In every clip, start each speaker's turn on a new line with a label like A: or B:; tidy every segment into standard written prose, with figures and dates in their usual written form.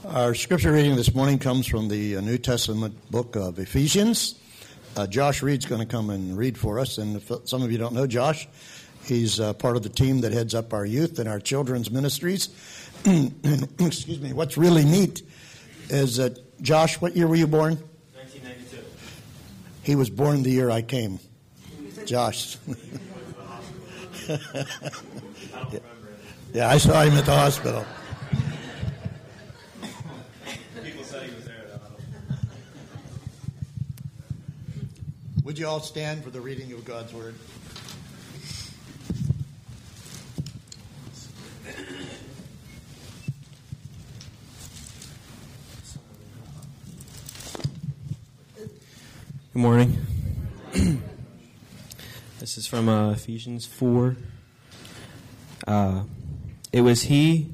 A: Our scripture reading this morning comes from the New Testament book of Ephesians. Josh Reed's going to come and read for us. And if some of you don't know Josh, he's part of the team that heads up our youth and our children's ministries. Excuse me. What's really neat is that, Josh, what year were you born?
B: 1992.
A: He was born the year I came. Josh.
B: I don't remember it.
A: Yeah, I saw him at the hospital.
B: People said he was there, though.
A: Would you all stand for the reading of God's Word?
B: Good morning. This is from Ephesians 4. It was he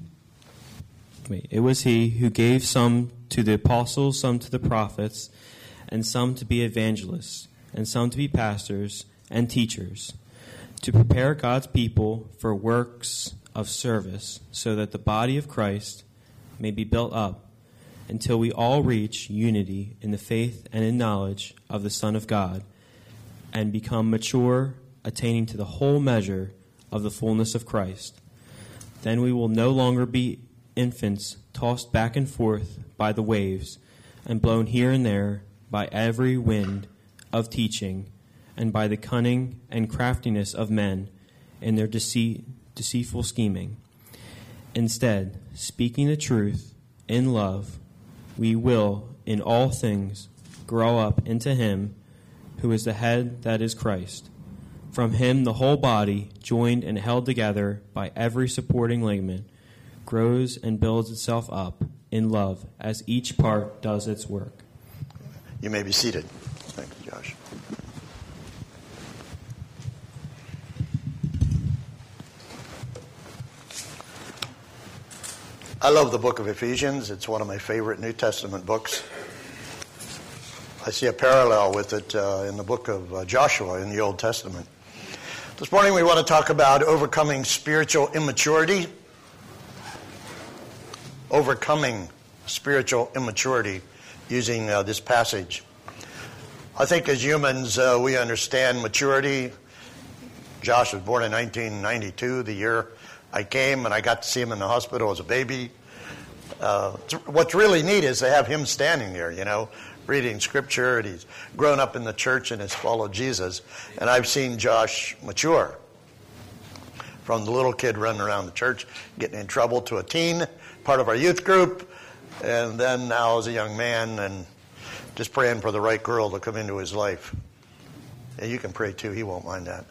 B: who gave some to the apostles, some to the prophets, and some to be evangelists, and some to be pastors and teachers, to prepare God's people for works of service, so that the body of Christ may be built up until we all reach unity in the faith and in knowledge of the Son of God, and become mature, attaining to the whole measure of the fullness of Christ. Then we will no longer be infants tossed back and forth by the waves and blown here and there by every wind of teaching and by the cunning and craftiness of men in their deceitful scheming. Instead, speaking the truth in love, we will, in all things, grow up into Him who is the head, that is Christ. From Him the whole body, joined and held together by every supporting ligament, grows and builds itself up in love as each part does its work.
A: You may be seated. Thank you, Josh. I love the book of Ephesians. It's one of my favorite New Testament books. I see a parallel with it in the book of Joshua in the Old Testament. This morning we want to talk about overcoming spiritual immaturity. Overcoming spiritual immaturity using this passage. I think as humans we understand maturity. Josh was born in 1992, the year I came, and I got to see him in the hospital as a baby. What's really neat is to have him standing there, reading Scripture, and he's grown up in the church and has followed Jesus. And I've seen Josh mature. From the little kid running around the church, getting in trouble, to a teen, part of our youth group, and then now as a young man, and just praying for the right girl to come into his life. And you can pray too, he won't mind that.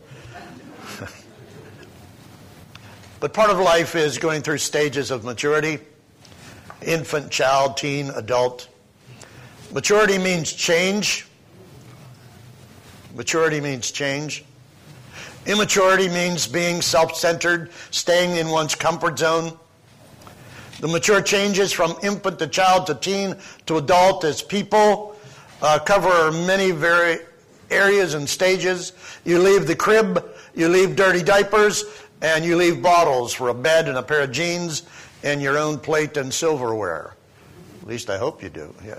A: But part of life is going through stages of maturity. Infant, child, teen, adult. Maturity means change. Maturity means change. Immaturity means being self-centered, staying in one's comfort zone. The mature changes from infant to child to teen to adult as people cover many very areas and stages. You leave the crib, you leave dirty diapers, and you leave bottles for a bed and a pair of jeans and your own plate and silverware. At least I hope you do. Yeah.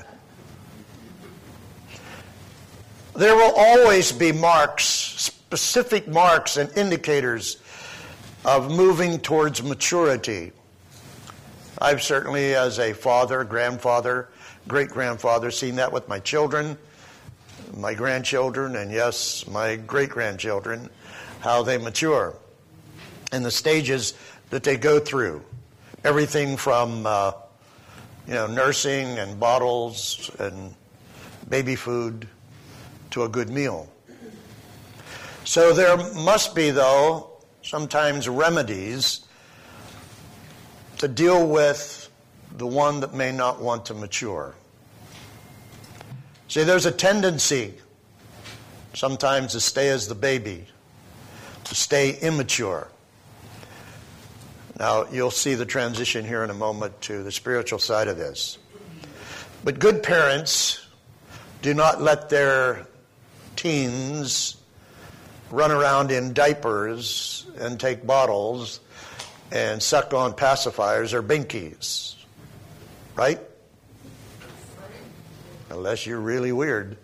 A: There will always be marks, specific marks and indicators of moving towards maturity. I've certainly, as a father, grandfather, great-grandfather, seen that with my children, my grandchildren, and yes, my great-grandchildren, how they mature and the stages that they go through. Everything from, nursing and bottles and baby food to a good meal. So there must be, though, sometimes remedies to deal with the one that may not want to mature. See, there's a tendency sometimes to stay as the baby, to stay immature. Now, you'll see the transition here in a moment to the spiritual side of this. But good parents do not let their teens run around in diapers and take bottles and suck on pacifiers or binkies. Right? unless you're really weird.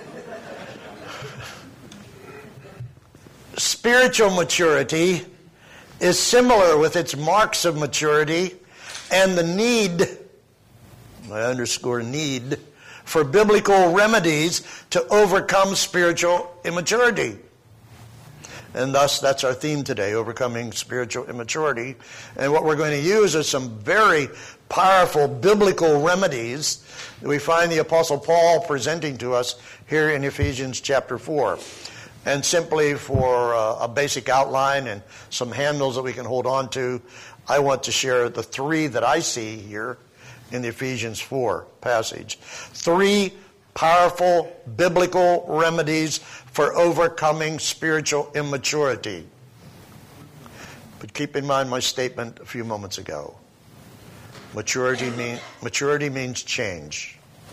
A: Spiritual maturity is similar with its marks of maturity and the need, I underscore need, for biblical remedies to overcome spiritual immaturity. And thus, that's our theme today, overcoming spiritual immaturity. And what we're going to use are some very powerful biblical remedies that we find the Apostle Paul presenting to us here in Ephesians chapter 4. And simply for a basic outline and some handles that we can hold on to, I want to share the three that I see here in the Ephesians 4 passage. 3 powerful biblical remedies for overcoming spiritual immaturity. But keep in mind my statement a few moments ago. Maturity means change.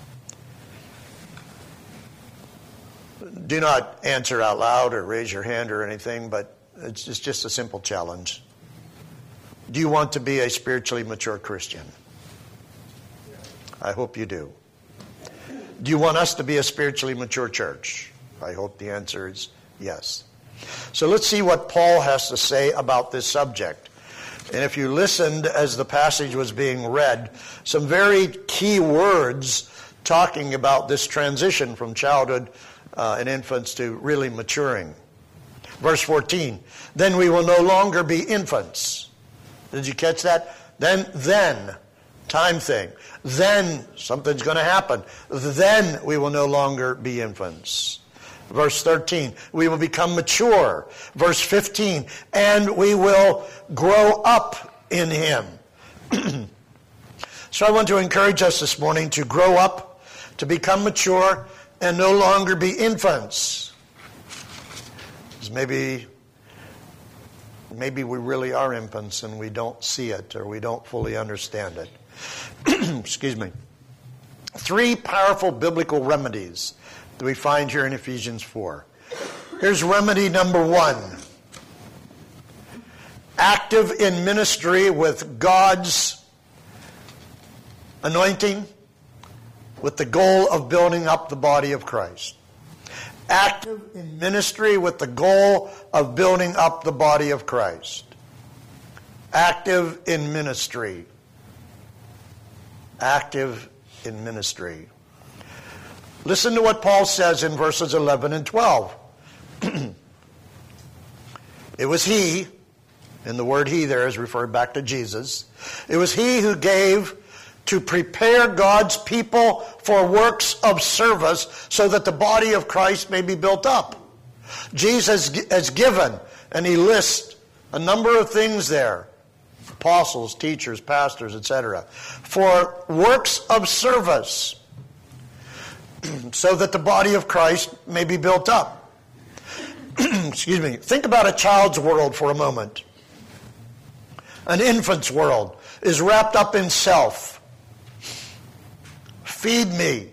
A: Do not answer out loud or raise your hand or anything, but it's just a simple challenge. Do you want to be a spiritually mature Christian? I hope you do. Do you want us to be a spiritually mature church? I hope the answer is yes. So let's see what Paul has to say about this subject. And if you listened as the passage was being read, some very key words talking about this transition from childhood and infants to really maturing. Verse 14, then we will no longer be infants. Did you catch that? Then, time thing. Then something's going to happen. Then we will no longer be infants. Verse 13, we will become mature. Verse 15, and we will grow up in Him. So I want to encourage us this morning to grow up, to become mature, and no longer be infants. Because maybe we really are infants and we don't see it or we don't fully understand it. Excuse me. 3 powerful biblical remedies that we find here in Ephesians 4. Here's remedy number 1. Active in ministry with God's anointing, with the goal of building up the body of Christ. Active in ministry with the goal of building up the body of Christ. Active in ministry. Active in ministry. Listen to what Paul says in verses 11 and 12. It was He, and the word He there is referred back to Jesus. It was He who gave to prepare God's people for works of service so that the body of Christ may be built up. Jesus has given, and He lists a number of things there. Apostles, teachers, pastors, etc. For works of service so that the body of Christ may be built up. Excuse me. Think about a child's world for a moment. An infant's world is wrapped up in self. Feed me.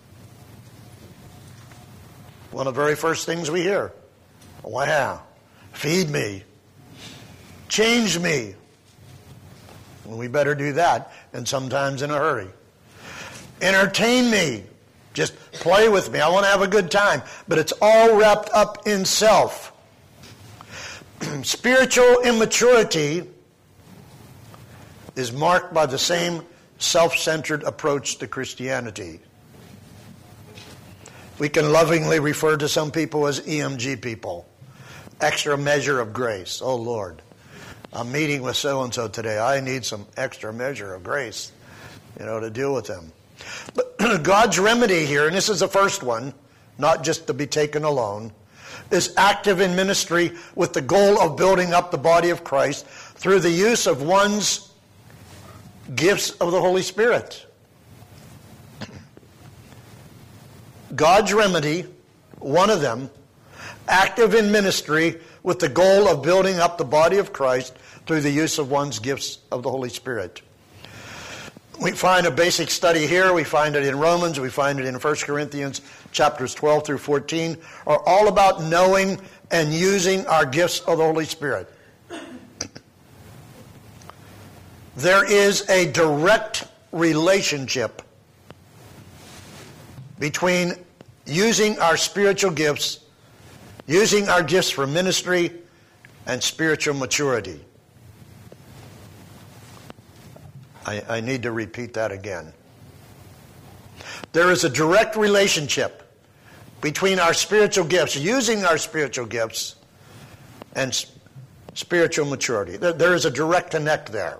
A: One of the very first things we hear. Wow. Feed me. Change me. Well, we better do that, and sometimes in a hurry. Entertain me. Just play with me. I want to have a good time. But it's all wrapped up in self. Spiritual immaturity is marked by the same self-centered approach to Christianity. We can lovingly refer to some people as EMG people. Extra measure of grace. Oh, Lord. I'm meeting with so-and-so today. I need some extra measure of grace, to deal with them. But God's remedy here, and this is the first one, not just to be taken alone, is active in ministry with the goal of building up the body of Christ through the use of one's gifts of the Holy Spirit. God's remedy, one of them, active in ministry with the goal of building up the body of Christ through the use of one's gifts of the Holy Spirit. We find a basic study here. We find it in Romans. We find it in 1 Corinthians chapters 12 through 14, are all about knowing and using our gifts of the Holy Spirit. There is a direct relationship between using our spiritual gifts, using our gifts for ministry, and spiritual maturity. I need to repeat that again. There is a direct relationship between our spiritual gifts, using our spiritual gifts, and spiritual maturity. There is a direct connect there.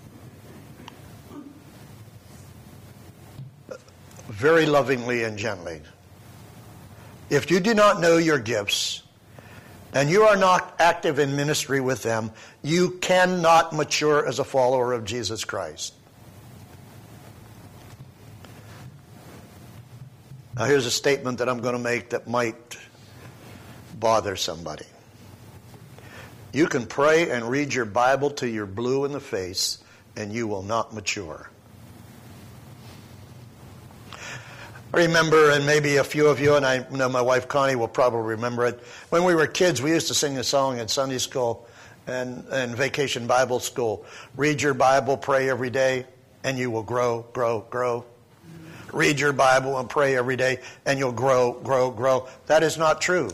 A: Very lovingly and gently. If you do not know your gifts, and you are not active in ministry with them, you cannot mature as a follower of Jesus Christ. Now here's a statement that I'm going to make that might bother somebody. You can pray and read your Bible till you're blue in the face, and you will not mature. I remember, and maybe a few of you, and I know my wife Connie will probably remember it, when we were kids, we used to sing a song in Sunday school and vacation Bible school. Read your Bible, pray every day, and you will grow, grow, grow. Read your Bible and pray every day, and you'll grow, grow, grow. That is not true.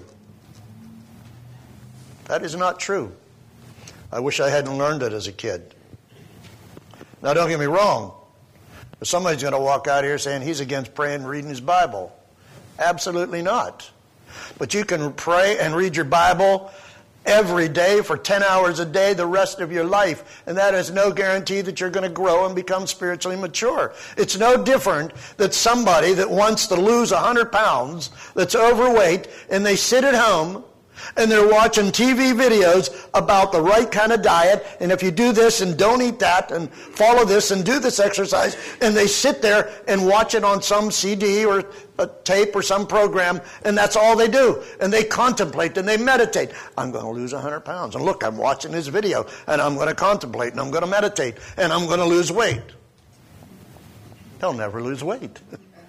A: That is not true. I wish I hadn't learned it as a kid. Now, don't get me wrong. Somebody's going to walk out here saying he's against praying and reading his Bible. Absolutely not. But you can pray and read your Bible every day for 10 hours a day the rest of your life. And that is no guarantee that you're going to grow and become spiritually mature. It's no different that somebody that wants to lose 100 pounds, that's overweight, and they sit at home and they're watching TV videos about the right kind of diet, and if you do this and don't eat that and follow this and do this exercise, and they sit there and watch it on some CD or a tape or some program, and that's all they do. And they contemplate and they meditate. I'm going to lose 100 pounds. And look, I'm watching this video, and I'm going to contemplate, and I'm going to meditate, and I'm going to lose weight. They'll never lose weight.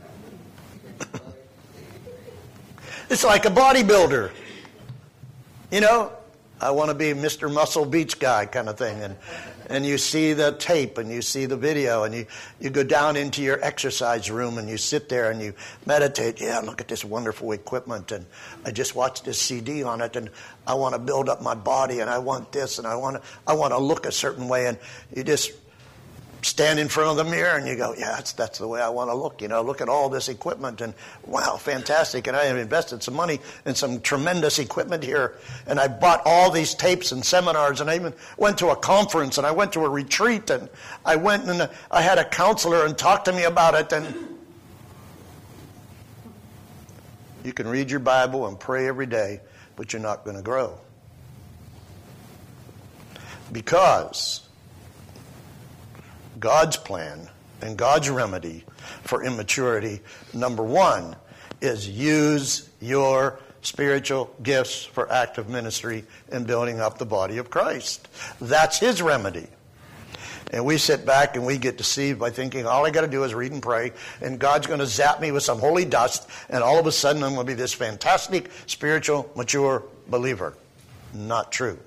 A: It's like a bodybuilder. You know, I want to be Mr. Muscle Beach guy kind of thing. And you see the tape and you see the video and you go down into your exercise room and you sit there and you meditate. Yeah, look at this wonderful equipment, and I just watched this CD on it, and I want to build up my body, and I want this, and I want to look a certain way, and you just stand in front of the mirror and you go, yeah, that's the way I want to look. You know, look at all this equipment, and wow, fantastic. And I have invested some money in some tremendous equipment here, and I bought all these tapes and seminars, and I even went to a conference, and I went to a retreat, and I went and I had a counselor and talked to me about it. And you can read your Bible and pray every day, but you're not going to grow. Because God's plan and God's remedy for immaturity, number one, is use your spiritual gifts for active ministry and building up the body of Christ. That's His remedy. And we sit back and we get deceived by thinking all I got to do is read and pray, and God's going to zap me with some holy dust, and all of a sudden I'm going to be this fantastic, spiritual, mature believer. Not true.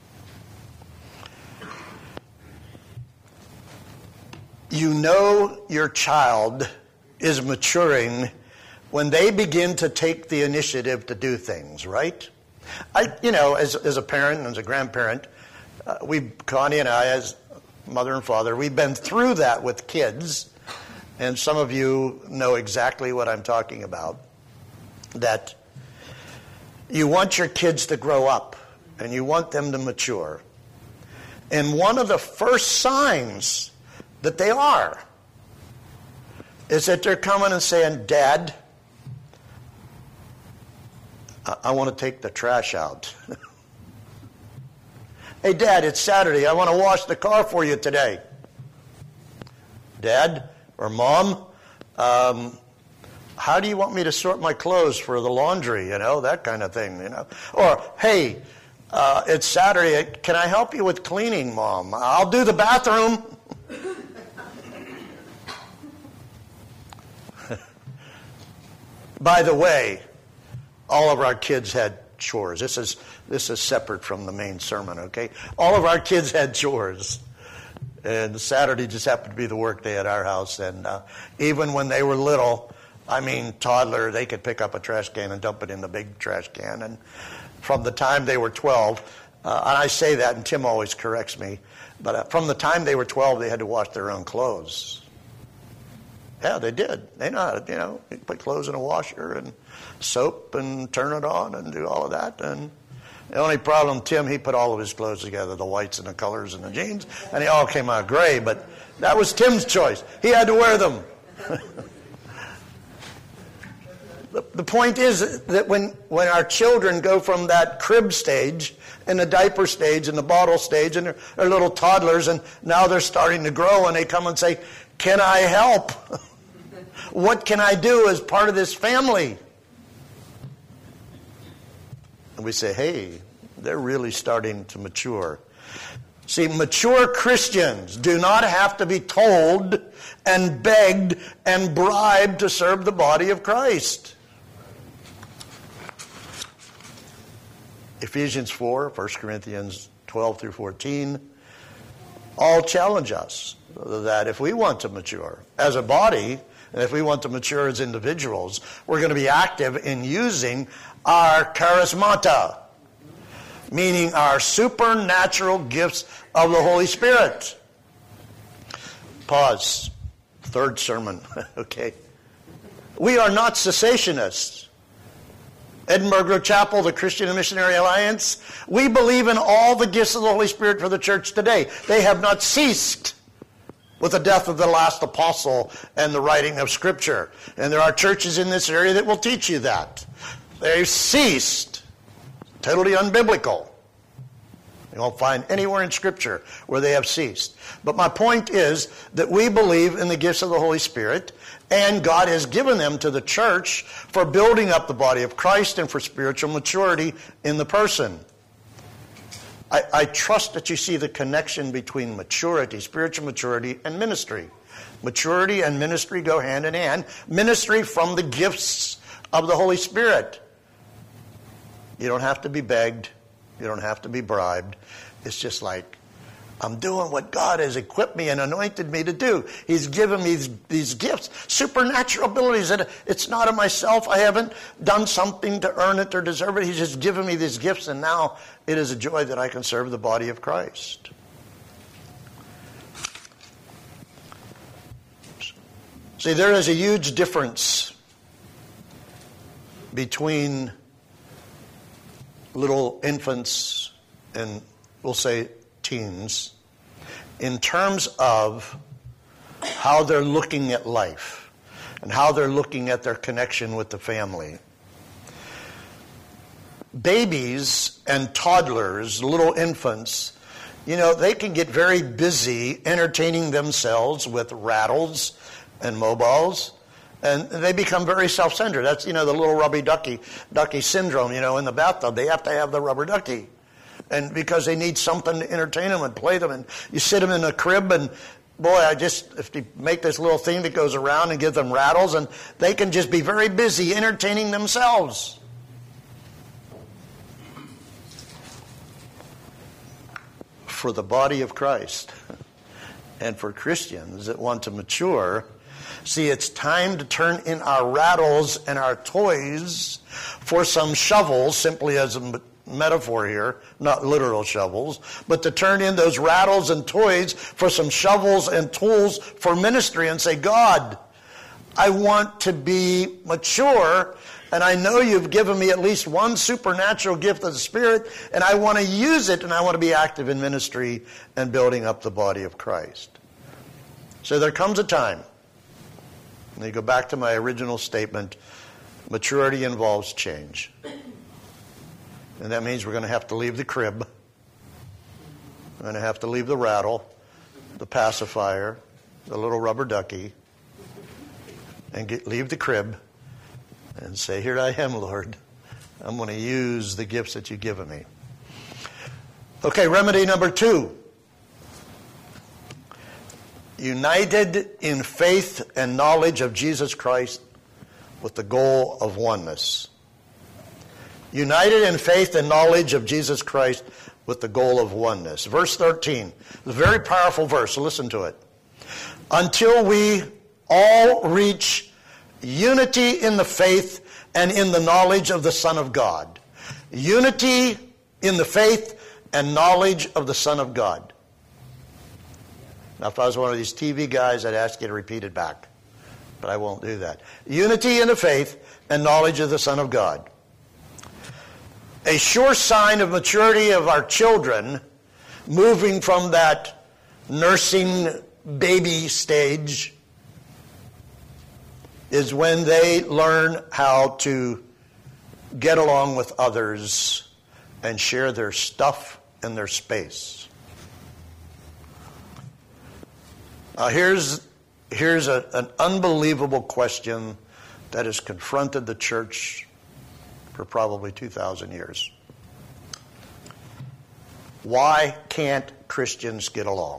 A: You know your child is maturing when they begin to take the initiative to do things, right? As a parent and as a grandparent, Connie and I, as mother and father, we've been through that with kids, and some of you know exactly what I'm talking about. That you want your kids to grow up, and you want them to mature. And one of the first signs that they are is that they're coming and saying, Dad, I want to take the trash out. Hey, Dad, it's Saturday. I want to wash the car for you today. Dad or Mom, how do you want me to sort my clothes for the laundry? You know, that kind of thing, you know. Or, hey, it's Saturday. Can I help you with cleaning, Mom? I'll do the bathroom. By the way, all of our kids had chores. This is separate from the main sermon, okay? All of our kids had chores. And Saturday just happened to be the work day at our house. And even when they were little, I mean, toddler, they could pick up a trash can and dump it in the big trash can. And from the time they were 12, and I say that, and Tim always corrects me, but from the time they were 12, they had to wash their own clothes. Yeah, they did. They know how to, put clothes in a washer and soap and turn it on and do all of that. And the only problem, Tim, he put all of his clothes together, the whites and the colors and the jeans, and they all came out gray, but that was Tim's choice. He had to wear them. The point is that when our children go from that crib stage and the diaper stage and the bottle stage and they're little toddlers and now they're starting to grow and they come and say, can I help? What can I do as part of this family? And we say, hey, they're really starting to mature. See, mature Christians do not have to be told and begged and bribed to serve the body of Christ. Ephesians 4, 1 Corinthians 12 through 14, all challenge us that if we want to mature as a body, and if we want to mature as individuals, we're going to be active in using our charismata, meaning our supernatural gifts of the Holy Spirit. Pause. Third sermon. Okay. We are not cessationists. Edinburgh Grove Chapel, the Christian and Missionary Alliance, we believe in all the gifts of the Holy Spirit for the church today. They have not ceased with the death of the last apostle and the writing of Scripture. And there are churches in this area that will teach you that. They've ceased. Totally unbiblical. You won't find anywhere in Scripture where they have ceased. But my point is that we believe in the gifts of the Holy Spirit, and God has given them to the church for building up the body of Christ and for spiritual maturity in the person. I trust that you see the connection between maturity, spiritual maturity, and ministry. Maturity and ministry go hand in hand. Ministry from the gifts of the Holy Spirit. You don't have to be begged. You don't have to be bribed. It's just like, I'm doing what God has equipped me and anointed me to do. He's given me these gifts, supernatural abilities. And it's not of myself. I haven't done something to earn it or deserve it. He's just given me these gifts, and now it is a joy that I can serve the body of Christ. See, there is a huge difference between little infants and, we'll say, teens in terms of how they're looking at life and how they're looking at their connection with the family. Babies and toddlers, little infants, they can get very busy entertaining themselves with rattles and mobiles, and they become very self-centered. That's, the little rubber ducky syndrome, in the bathtub. They have to have the rubber ducky. And because they need something to entertain them and play them. And you sit them in a crib and, boy, if you make this little thing that goes around and give them rattles, and they can just be very busy entertaining themselves. For the body of Christ and for Christians that want to mature, see, it's time to turn in our rattles and our toys for some shovels, simply as a metaphor here, not literal shovels, but to turn in those rattles and toys for some shovels and tools for ministry and say, God, I want to be mature, and I know you've given me at least one supernatural gift of the Spirit, and I want to use it, and I want to be active in ministry and building up the body of Christ. So there comes a time, and you go back to my original statement, maturity involves change. And that means we're going to have to leave the crib. We're going to have to leave the rattle, the pacifier, the little rubber ducky, and leave the crib and say, here I am, Lord. I'm going to use the gifts that you've given me. Okay, remedy number 2. United in faith and knowledge of Jesus Christ with the goal of oneness. United in faith and knowledge of Jesus Christ with the goal of oneness. Verse 13, a very powerful verse, so listen to it. Until we all reach unity in the faith and in the knowledge of the Son of God. Unity in the faith and knowledge of the Son of God. Now, if I was one of these TV guys, I'd ask you to repeat it back. But I won't do that. Unity in the faith and knowledge of the Son of God. A sure sign of maturity of our children, moving from that nursing baby stage, is when they learn how to get along with others and share their stuff and their space. Now here's an unbelievable question that has confronted the church for probably 2,000 years. Why can't Christians get along?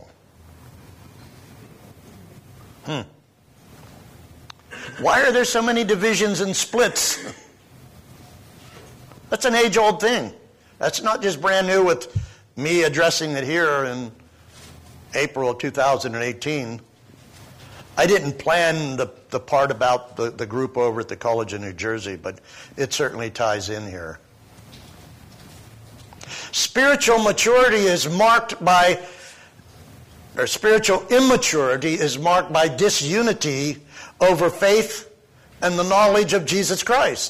A: Why are there so many divisions and splits? That's an age-old thing. That's not just brand new with me addressing it here in April of 2018. I didn't plan the part about the group over at the College of New Jersey, but it certainly ties in here. Spiritual immaturity is marked by disunity over faith and the knowledge of Jesus Christ.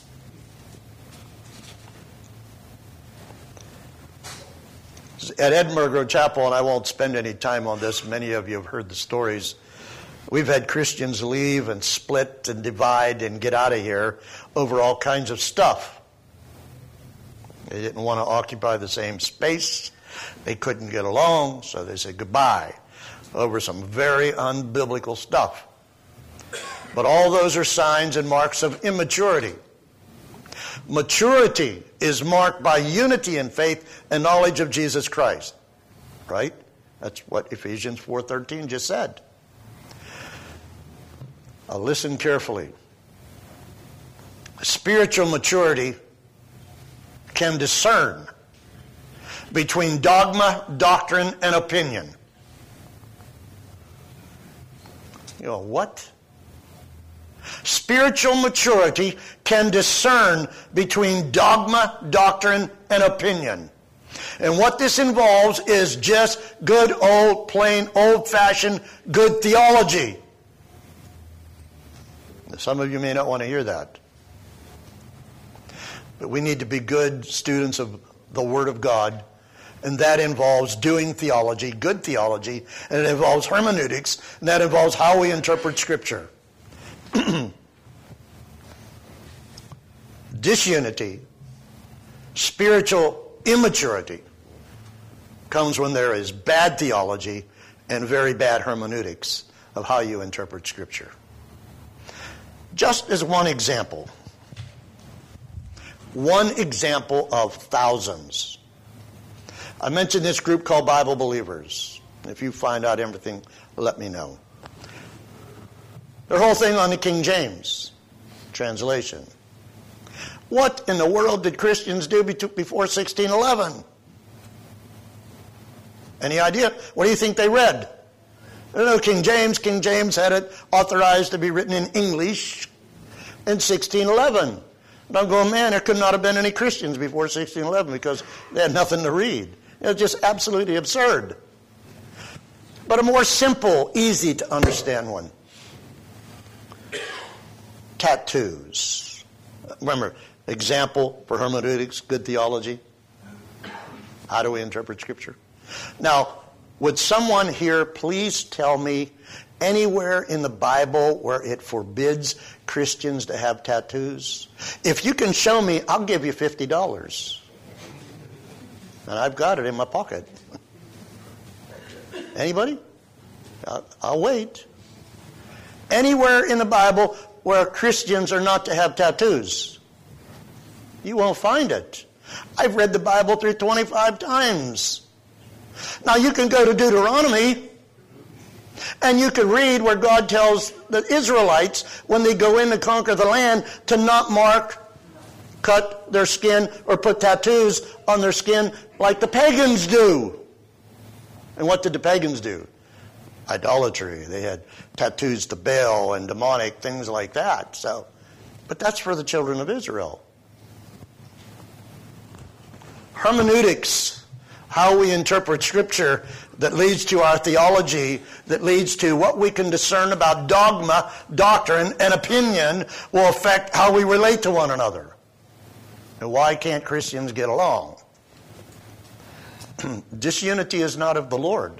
A: At Edinburgh Road Chapel, and I won't spend any time on this, many of you have heard the stories, we've had Christians leave and split and divide and get out of here over all kinds of stuff. They didn't want to occupy the same space. They couldn't get along, so they said goodbye over some very unbiblical stuff. But all those are signs and marks of immaturity. Maturity is marked by unity in faith and knowledge of Jesus Christ. Right? That's what Ephesians 4:13 just said. Now listen carefully. Spiritual maturity can discern between dogma, doctrine, and opinion. You know, what? Spiritual maturity can discern between dogma, doctrine, and opinion. And what this involves is just good old, plain, old-fashioned, good theology. Some of you may not want to hear that. But we need to be good students of the Word of God. And that involves doing theology, good theology, and it involves hermeneutics, and that involves how we interpret Scripture. Disunity, spiritual immaturity, comes when there is bad theology and very bad hermeneutics of how you interpret Scripture. Just as one example of thousands. I mentioned this group called Bible Believers. If you find out everything, let me know. Their whole thing on the King James translation. What in the world did Christians do before 1611? Any idea? What do you think they read? I don't know, King James. King James had it authorized to be written in English in 1611. And I'm going, man, there could not have been any Christians before 1611 because they had nothing to read. It was just absolutely absurd. But a more simple, easy to understand one. Tattoos. Remember, example for hermeneutics, good theology. How do we interpret Scripture? Now, would someone here please tell me anywhere in the Bible where it forbids Christians to have tattoos? If you can show me, I'll give you $50. And I've got it in my pocket. Anybody? I'll wait. Anywhere in the Bible where Christians are not to have tattoos? You won't find it. I've read the Bible through 25 times. Now you can go to Deuteronomy and you can read where God tells the Israelites when they go in to conquer the land to not mark, cut their skin, or put tattoos on their skin like the pagans do. And what did the pagans do? idolatry. They had tattoos to Baal and demonic things like that. But that's for the children of Israel. Hermeneutics, how we interpret Scripture, that leads to our theology, that leads to what we can discern about dogma, doctrine, and opinion, will affect how we relate to one another. And why can't Christians get along? Disunity is not of the Lord.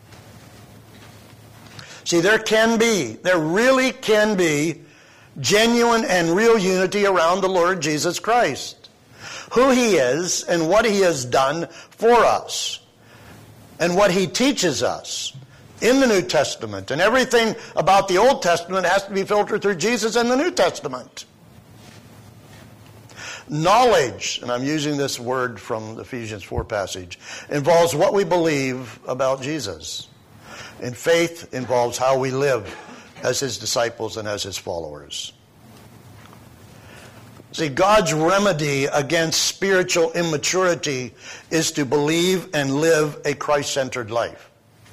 A: See, there really can be genuine and real unity around the Lord Jesus Christ, who He is and what He has done for us and what He teaches us in the New Testament. And everything about the Old Testament has to be filtered through Jesus and the New Testament. Knowledge, and I'm using this word from the Ephesians 4 passage, involves what we believe about Jesus. And faith involves how we live as His disciples and as His followers. See, God's remedy against spiritual immaturity is to believe and live a Christ-centered life.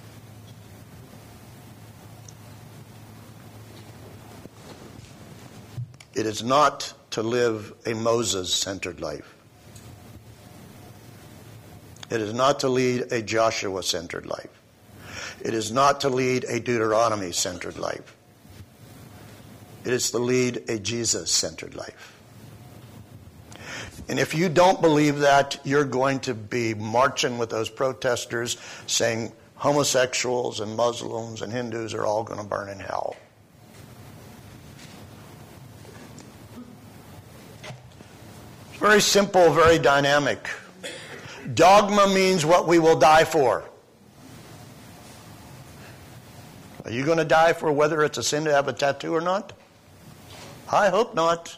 A: It is not to live a Moses-centered life. It is not to lead a Joshua-centered life. It is not to lead a Deuteronomy-centered life. It is to lead a Jesus-centered life. And if you don't believe that, you're going to be marching with those protesters saying homosexuals and Muslims and Hindus are all going to burn in hell. It's very simple, very dynamic. Dogma means what we will die for. Are you going to die for whether it's a sin to have a tattoo or not? I hope not.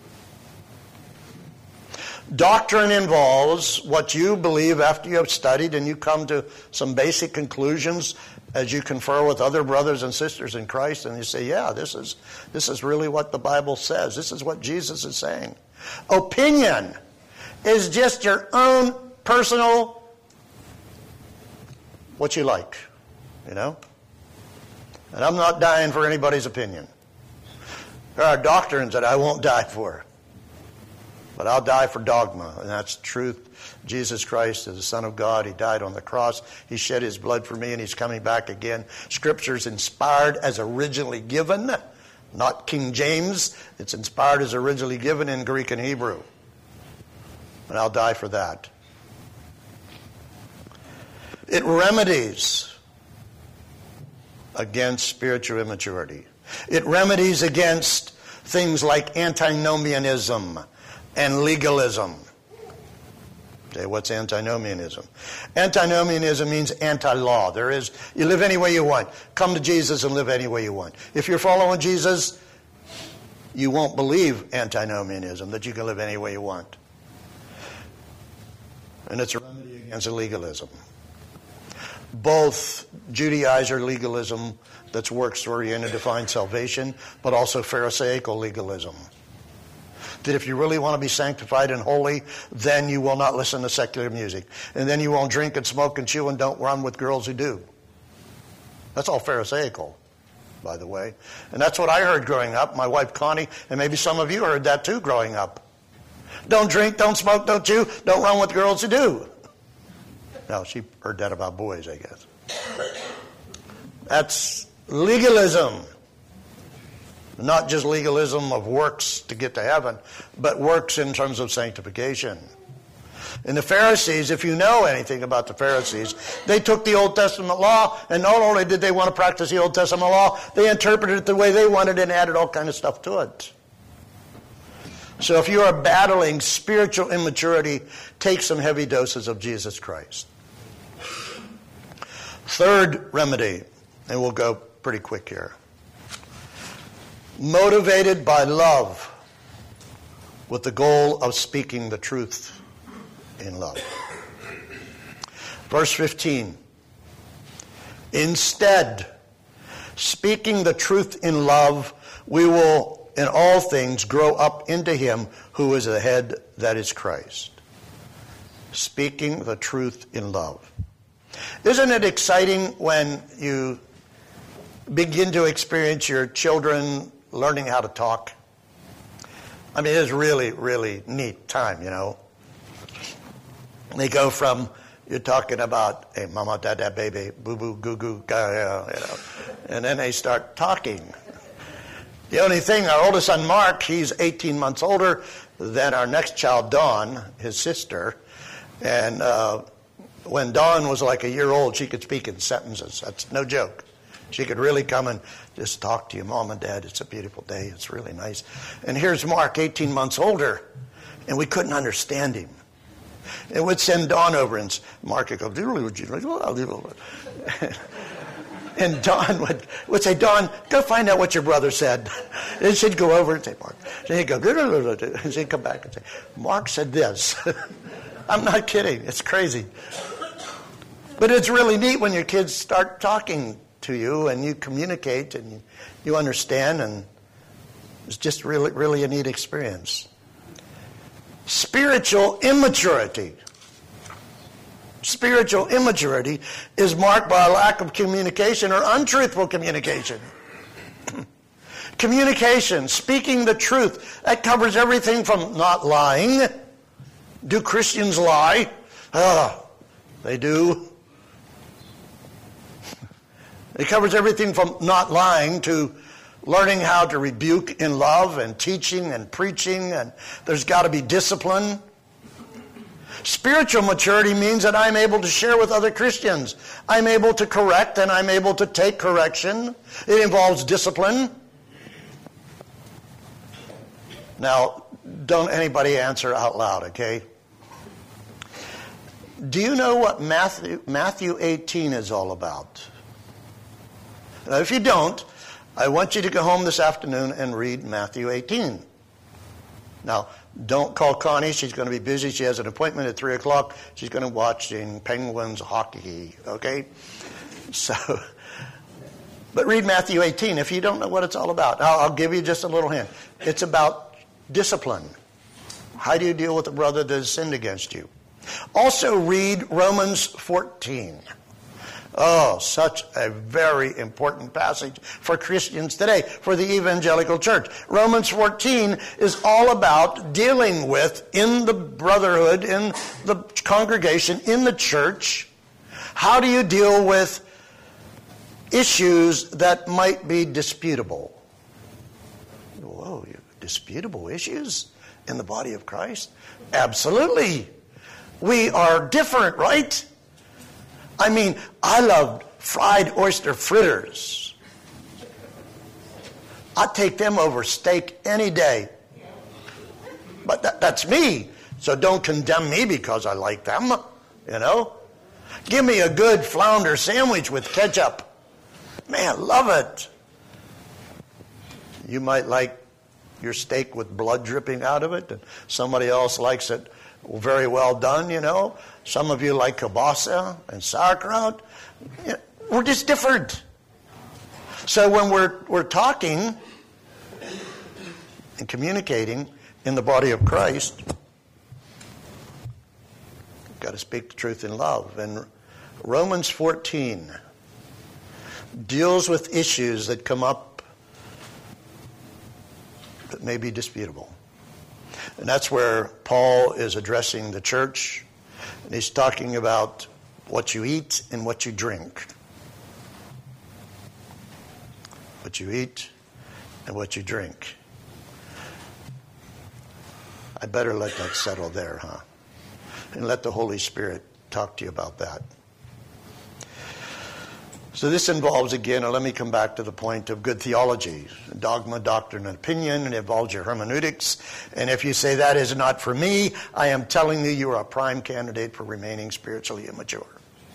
A: Doctrine involves what you believe after you have studied and you come to some basic conclusions as you confer with other brothers and sisters in Christ, and you say, yeah, this is really what the Bible says. This is what Jesus is saying. Opinion is just your own personal, what you like, you know? And I'm not dying for anybody's opinion. There are doctrines that I won't die for. But I'll die for dogma, and that's truth. Jesus Christ is the Son of God. He died on the cross. He shed His blood for me, and He's coming back again. Scripture's inspired as originally given, not King James. It's inspired as originally given in Greek and Hebrew. And I'll die for that. It remedies against spiritual immaturity. It remedies against things like antinomianism and legalism. Okay, what's antinomianism? Antinomianism means anti-law. You live any way you want. Come to Jesus and live any way you want. If you're following Jesus, you won't believe antinomianism, that you can live any way you want. And it's a remedy against legalism. Both Judaizer legalism that's works-oriented to find salvation, but also Pharisaical legalism. That if you really want to be sanctified and holy, then you will not listen to secular music. And then you won't drink and smoke and chew and don't run with girls who do. That's all Pharisaical, by the way. And that's what I heard growing up. My wife Connie, and maybe some of you heard that too growing up. Don't drink, don't smoke, don't chew, don't run with girls who do. No, she heard that about boys, I guess. That's legalism. Not just legalism of works to get to heaven, but works in terms of sanctification. And the Pharisees, if you know anything about the Pharisees, they took the Old Testament law, and not only did they want to practice the Old Testament law, they interpreted it the way they wanted and added all kind of stuff to it. So if you are battling spiritual immaturity, take some heavy doses of Jesus Christ. Third remedy, and we'll go pretty quick here. Motivated by love with the goal of speaking the truth in love. Verse 15. Instead, speaking the truth in love, we will in all things grow up into Him who is the head, that is Christ. Speaking the truth in love. Isn't it exciting when you begin to experience your children learning how to talk? I mean, it is really, really neat time, you know. They go from, you're talking about, hey, mama, dada, baby, boo-boo, goo-goo, gaga, you know, and then they start talking. The only thing, our oldest son, Mark, he's 18 months older than our next child, Dawn, his sister. And when Dawn was like a year old, she could speak in sentences. That's no joke. She could really come and just talk to you, Mom and Dad, it's a beautiful day, it's really nice. And here's Mark, 18 months older, and we couldn't understand him. And we'd send Dawn over, and Mark would go, and Dawn would say, Dawn, go find out what your brother said. And she'd go over and say, Mark. And he'd go, and she'd come back and say, Mark said this. I'm not kidding. It's crazy. But it's really neat when your kids start talking to you and you communicate and you understand, and it's just really, really a neat experience. Spiritual immaturity. Spiritual immaturity is marked by a lack of communication or untruthful communication. Communication, speaking the truth, that covers everything from not lying. Do Christians lie? They do. It covers everything from not lying to learning how to rebuke in love and teaching and preaching, and there's got to be discipline. Spiritual maturity means that I'm able to share with other Christians. I'm able to correct and I'm able to take correction. It involves discipline. Now, don't anybody answer out loud, okay? Do you know what Matthew 18 is all about? Now, if you don't, I want you to go home this afternoon and read Matthew 18. Now, don't call Connie. She's going to be busy. She has an appointment at 3 o'clock. She's going to watch Penguins hockey, okay? So, but read Matthew 18 if you don't know what it's all about. I'll give you just a little hint. It's about discipline. How do you deal with a brother that has sinned against you? Also read Romans 14. Oh, such a very important passage for Christians today, for the evangelical church. Romans 14 is all about dealing with, in the brotherhood, in the congregation, in the church, how do you deal with issues that might be disputable? Whoa, disputable issues in the body of Christ? Absolutely. We are different, right? I mean, I love fried oyster fritters. I'd take them over steak any day. But that's me. So don't condemn me because I like them, you know. Give me a good flounder sandwich with ketchup. Man, love it. You might like your steak with blood dripping out of it, and somebody else likes it very well done, you know. Some of you like kielbasa and sauerkraut. We're just different. So when we're talking and communicating in the body of Christ, we've got to speak the truth in love. And Romans 14 deals with issues that come up that may be disputable. And that's where Paul is addressing the church. And he's talking about what you eat and what you drink. What you eat and what you drink. I better let that settle there, huh? And let the Holy Spirit talk to you about that. So this involves, again, let me come back to the point of good theology. Dogma, doctrine, and opinion. It involves your hermeneutics. And if you say that is not for me, I am telling you, you are a prime candidate for remaining spiritually immature.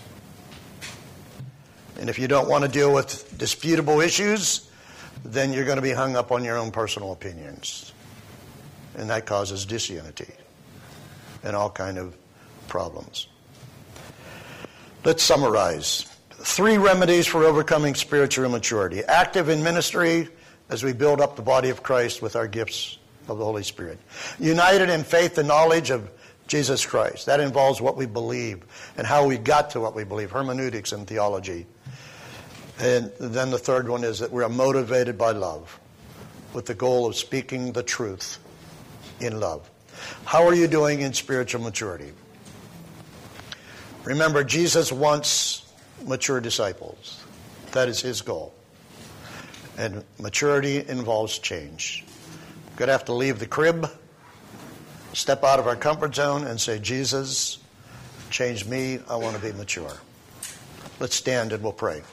A: And if you don't want to deal with disputable issues, then you're going to be hung up on your own personal opinions. And that causes disunity and all kind of problems. Let's summarize. 3 remedies for overcoming spiritual immaturity. Active in ministry as we build up the body of Christ with our gifts of the Holy Spirit. United in faith and knowledge of Jesus Christ. That involves what we believe and how we got to what we believe. Hermeneutics and theology. And then the third one is that we are motivated by love with the goal of speaking the truth in love. How are you doing in spiritual maturity? Remember, Jesus wants mature disciples. That is his goal. And maturity involves change. We're going to have to leave the crib, step out of our comfort zone, and say, Jesus, change me. I want to be mature. Let's stand and we'll pray.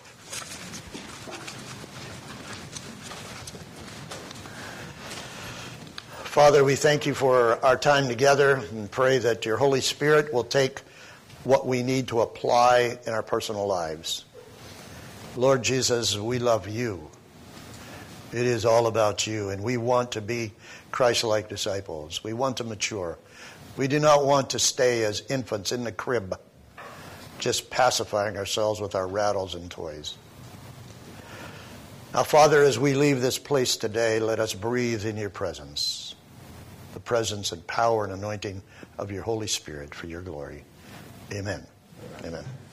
A: Father, we thank you for our time together and pray that your Holy Spirit will take what we need to apply in our personal lives. Lord Jesus, we love you. It is all about you, and we want to be Christ-like disciples. We want to mature. We do not want to stay as infants in the crib, just pacifying ourselves with our rattles and toys. Now, Father, as we leave this place today, let us breathe in your presence, the presence and power and anointing of your Holy Spirit for your glory. Amen. Amen.